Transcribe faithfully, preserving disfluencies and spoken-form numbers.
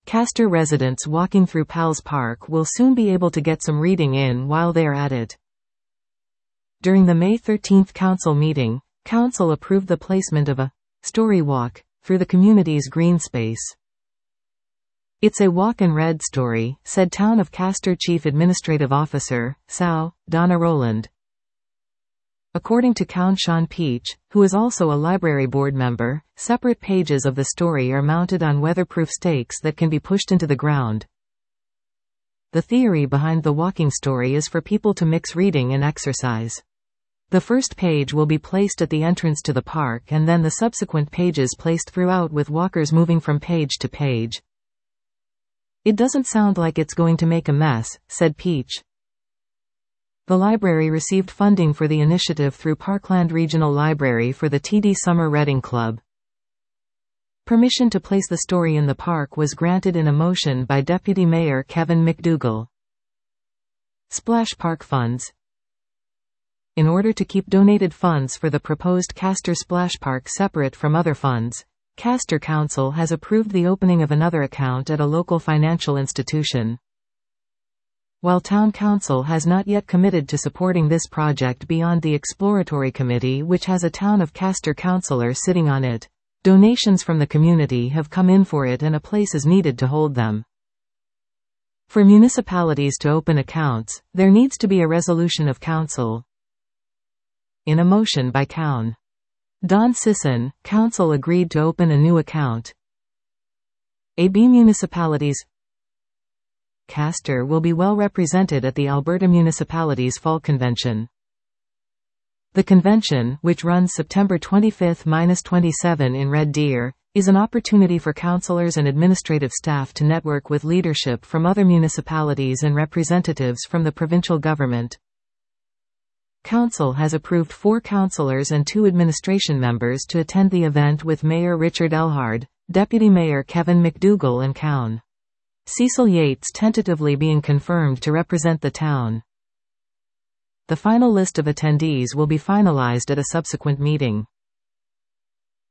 Castor residents walking through Pals Park will soon be able to get some reading in while they are at it. During the May thirteenth council meeting, council approved the placement of a story walk through the community's green space. It's a walk and read story, said Town of Castor Chief Administrative Officer, S A O, Donna Rowland. According to Count Sean Peach, who is also a library board member, separate pages of the story are mounted on weatherproof stakes that can be pushed into the ground. The theory behind the walking story is for people to mix reading and exercise. The first page will be placed at the entrance to the park and then the subsequent pages placed throughout with walkers moving from page to page. It doesn't sound like it's going to make a mess, said Peach. The library received funding for the initiative through Parkland Regional Library for the T D Summer Reading Club. Permission to place the story in the park was granted in a motion by Deputy Mayor Kevin McDougall. Splash Park funds. In order to keep donated funds for the proposed Castor Splash Park separate from other funds, Castor Council has approved the opening of another account at a local financial institution. While Town Council has not yet committed to supporting this project beyond the exploratory committee which has a Town of Castor councillor sitting on it, donations from the community have come in for it and a place is needed to hold them. For municipalities to open accounts, there needs to be a resolution of council. In a motion by Coun. Don Sisson, council agreed to open a new account. A B municipalities. Castor will be well represented at the Alberta Municipalities Fall Convention. The convention, which runs September twenty-fifth to twenty-seventh in Red Deer, is an opportunity for councillors and administrative staff to network with leadership from other municipalities and representatives from the provincial government. Council has approved four councillors and two administration members to attend the event with Mayor Richard Elhard, Deputy Mayor Kevin McDougall and Coun. Cecil Yates tentatively being confirmed to represent the town. The final list of attendees will be finalized at a subsequent meeting.